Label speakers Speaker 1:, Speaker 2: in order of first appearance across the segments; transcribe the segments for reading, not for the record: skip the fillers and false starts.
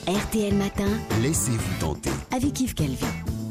Speaker 1: RTL Matin,
Speaker 2: Laissez-vous tenter.
Speaker 1: avec Yves Calvi.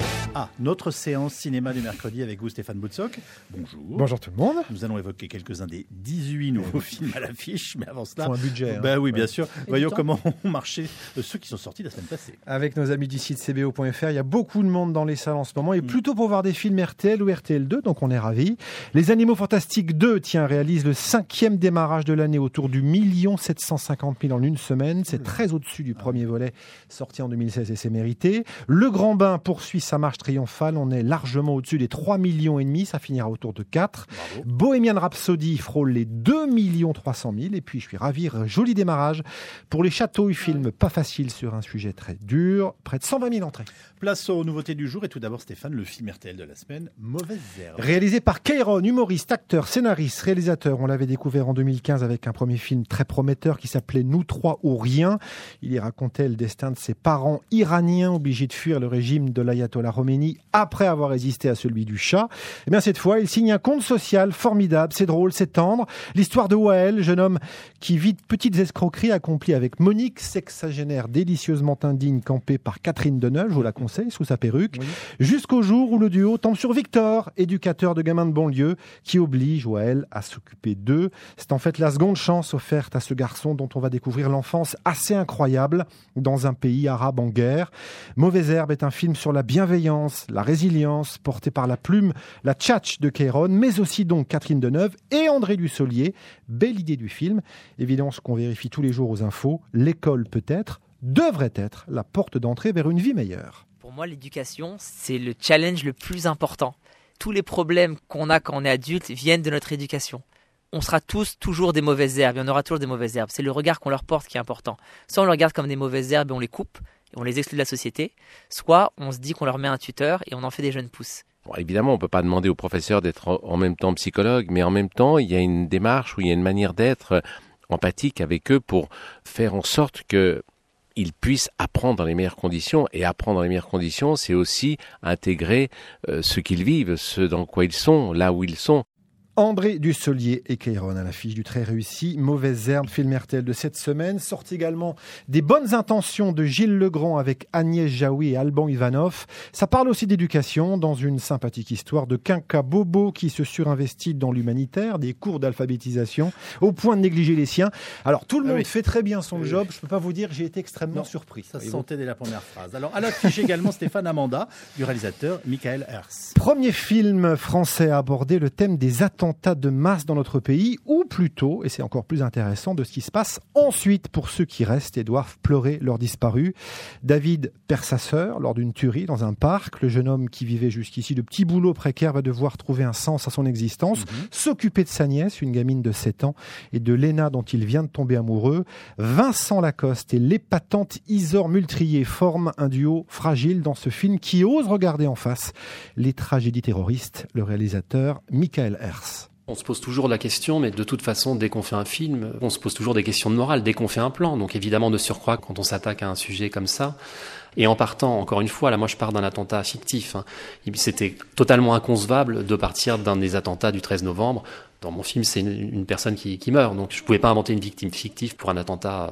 Speaker 3: Notre séance cinéma du mercredi avec vous, Stéphane Boutsock. Bonjour.
Speaker 4: Bonjour tout le monde.
Speaker 3: Nous allons évoquer quelques-uns des 18 nouveaux films à l'affiche, mais avant cela...
Speaker 4: Pour un budget.
Speaker 3: Oui, bien sûr. Voyons comment ont marché ceux qui sont sortis la semaine passée.
Speaker 4: Avec nos amis du site cbo.fr, il y a beaucoup de monde dans les salles en ce moment, et plutôt pour voir des films RTL ou RTL2, donc on est ravis. Les Animaux Fantastiques 2, réalise le 5e démarrage de l'année autour du 1 750 000 en une semaine. C'est très au-dessus du premier volet, sorti en 2016, et c'est mérité. Le Grand Bain poursuit sa marche triomphale. On est largement au-dessus des 3,5 millions. Ça finira autour de 4.
Speaker 3: Bravo.
Speaker 4: Bohemian Rhapsody frôle les 2 300 000. Et puis, je suis ravi, joli démarrage pour Les Chatouilles, film pas facile sur un sujet très dur. Près de 120 000 entrées.
Speaker 3: Place aux nouveautés du jour. Et tout d'abord, Stéphane, le film RTL de la semaine, Mauvaise Herbe.
Speaker 4: Réalisé par Kairon, humoriste, acteur, scénariste, réalisateur. On l'avait découvert en 2015 avec un premier film très prometteur qui s'appelait Nous trois ou rien. Il y racontait le destin de ses parents iraniens obligés de fuir le régime de l'ayatollah Khomeini après avoir résisté à celui du Shah. Et bien cette fois, il signe un conte social formidable. C'est drôle, c'est tendre. L'histoire de Wael, jeune homme qui vit de petites escroqueries accomplies avec Monique, sexagénaire délicieusement indigne, campée par Catherine Deneuve, je vous la conseille, sous sa perruque, oui. Jusqu'au jour où le duo tombe sur Victor, éducateur de gamins de banlieue, qui oblige Wael à s'occuper d'eux. C'est en fait la seconde chance offerte à ce garçon dont on va découvrir l'enfance assez incroyable dans un pays arabe en guerre. Mauvaise Herbe est un film sur la bienveillance, la résilience, portée par la plume, la tchatch de Kairon, mais aussi donc Catherine Deneuve et André Dussolier. Belle idée du film. Évidence qu'on vérifie tous les jours aux infos. L'école devrait être la porte d'entrée vers une vie meilleure.
Speaker 5: Pour moi, l'éducation, c'est le challenge le plus important. Tous les problèmes qu'on a quand on est adulte viennent de notre éducation. On sera tous toujours des mauvaises herbes, il y en aura toujours des mauvaises herbes. C'est le regard qu'on leur porte qui est important. Soit on les regarde comme des mauvaises herbes et on les coupe, et on les exclut de la société, soit on se dit qu'on leur met un tuteur et on en fait des jeunes pousses.
Speaker 6: Bon, évidemment, on ne peut pas demander au professeur d'être en même temps psychologue, mais en même temps, il y a une démarche où il y a une manière d'être empathique avec eux pour faire en sorte qu'ils puissent apprendre dans les meilleures conditions. Et apprendre dans les meilleures conditions, c'est aussi intégrer ce qu'ils vivent, ce dans quoi ils sont, là où ils sont.
Speaker 4: André Dussolier et Kairon à l'affiche du très réussi Mauvaise Herbe, film RTL de cette semaine. Sorti également Des bonnes intentions de Gilles Legrand avec Agnès Jaoui et Alban Ivanov. Ça parle aussi d'éducation dans une sympathique histoire de quinca bobo qui se surinvestit dans l'humanitaire, des cours d'alphabétisation au point de négliger les siens. Alors tout le monde fait très bien son job. Je peux pas vous dire, j'ai été extrêmement surpris.
Speaker 3: Ça se sentait dès la première phrase. Alors à l'affiche également Stéphane Amanda du réalisateur Michael Herz.
Speaker 4: Premier film français à aborder le thème des attentats de masse dans notre pays, ou plutôt, et c'est encore plus intéressant, de ce qui se passe ensuite pour ceux qui restent et doivent pleurer leurs disparus. David perd sa sœur lors d'une tuerie dans un parc. Le jeune homme qui vivait jusqu'ici de petits boulots précaires va devoir trouver un sens à son existence, s'occuper de sa nièce, une gamine de 7 ans, et de Léna dont il vient de tomber amoureux. Vincent Lacoste et l'épatante Isor Multrier forment un duo fragile dans ce film qui ose regarder en face les tragédies terroristes. Le réalisateur Michael Herz.
Speaker 7: On se pose toujours la question, mais de toute façon, dès qu'on fait un film, on se pose toujours des questions de morale, dès qu'on fait un plan. Donc évidemment, de surcroît, quand on s'attaque à un sujet comme ça, et en partant, encore une fois, là moi je pars d'un attentat fictif. C'était totalement inconcevable de partir d'un des attentats du 13 novembre. Dans mon film, c'est une personne qui meurt, donc je pouvais pas inventer une victime fictive pour un attentat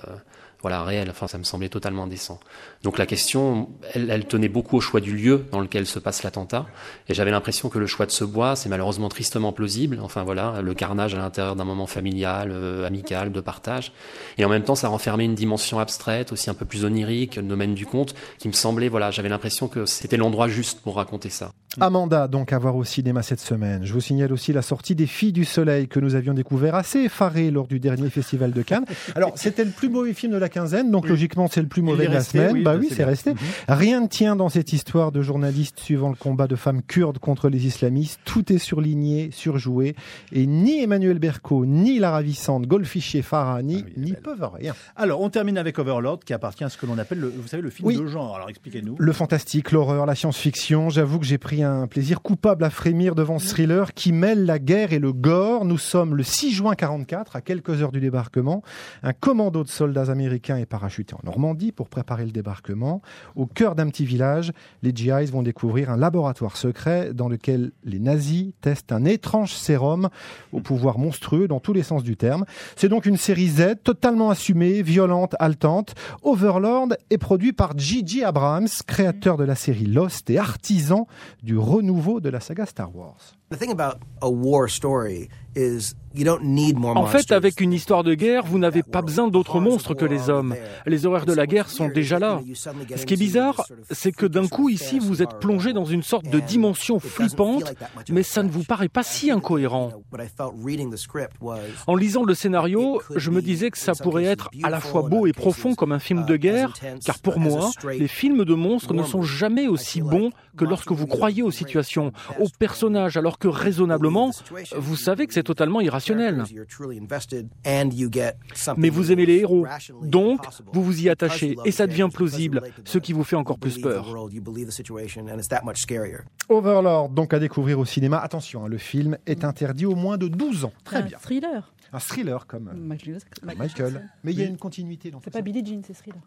Speaker 7: réel. Enfin, ça me semblait totalement indécent. Donc la question, elle tenait beaucoup au choix du lieu dans lequel se passe l'attentat. Et j'avais l'impression que le choix de ce bois, c'est malheureusement tristement plausible. Enfin voilà, le carnage à l'intérieur d'un moment familial, amical, de partage. Et en même temps, ça renfermait une dimension abstraite, aussi un peu plus onirique, le domaine du conte, qui me semblait, j'avais l'impression que c'était l'endroit juste pour raconter ça.
Speaker 4: Amanda, donc à voir au cinéma cette semaine. Je vous signale aussi la sortie des Filles du Soleil que nous avions découvert assez effaré lors du dernier festival de Cannes. Alors, c'était le plus mauvais film de la quinzaine, donc logiquement c'est le plus mauvais de la semaine. C'est resté. Rien ne tient dans cette histoire de journalistes suivant le combat de femmes kurdes contre les islamistes. Tout est surligné, surjoué, et ni Emmanuel Berco, ni la ravissante Golfiché Farahani n'y peuvent rien.
Speaker 3: Alors, on termine avec Overlord, qui appartient à ce que l'on appelle le film de genre. Alors, expliquez-nous.
Speaker 4: Le fantastique, l'horreur, la science-fiction. J'avoue que j'ai pris un plaisir coupable à frémir devant ce thriller qui mêle la guerre et le gore. Nous sommes le 6 juin 1944, à quelques heures du débarquement. Un commando de soldats américains est parachuté en Normandie pour préparer le débarquement. Au cœur d'un petit village, les GIs vont découvrir un laboratoire secret dans lequel les nazis testent un étrange sérum au pouvoir monstrueux dans tous les sens du terme. C'est donc une série Z, totalement assumée, violente, haletante. Overlord est produit par J.J. Abrams, créateur de la série Lost et artisan du renouveau de la saga Star Wars.
Speaker 1: En fait, avec une histoire de guerre, vous n'avez pas besoin d'autres monstres que les hommes. Les horreurs de la guerre sont déjà là. Ce qui est bizarre, c'est que d'un coup, ici, vous êtes plongé dans une sorte de dimension flippante, mais ça ne vous paraît pas si incohérent. En lisant le scénario, je me disais que ça pourrait être à la fois beau et profond comme un film de guerre, car pour moi, les films de monstres ne sont jamais aussi bons que lorsque vous croyez aux situations, aux personnages, alors que raisonnablement, vous savez que c'est totalement irrationnel. Mais vous aimez les héros, donc vous vous y attachez et ça devient plausible, ce qui vous fait encore plus peur.
Speaker 4: Overlord, donc à découvrir au cinéma. Attention, le film est interdit aux moins de 12 ans. Très bien.
Speaker 2: Thriller.
Speaker 4: Un thriller comme Michael. Mais il y a une continuité dans tout
Speaker 2: C'est
Speaker 4: ça.
Speaker 2: pas Billie Jean, c'est Thriller.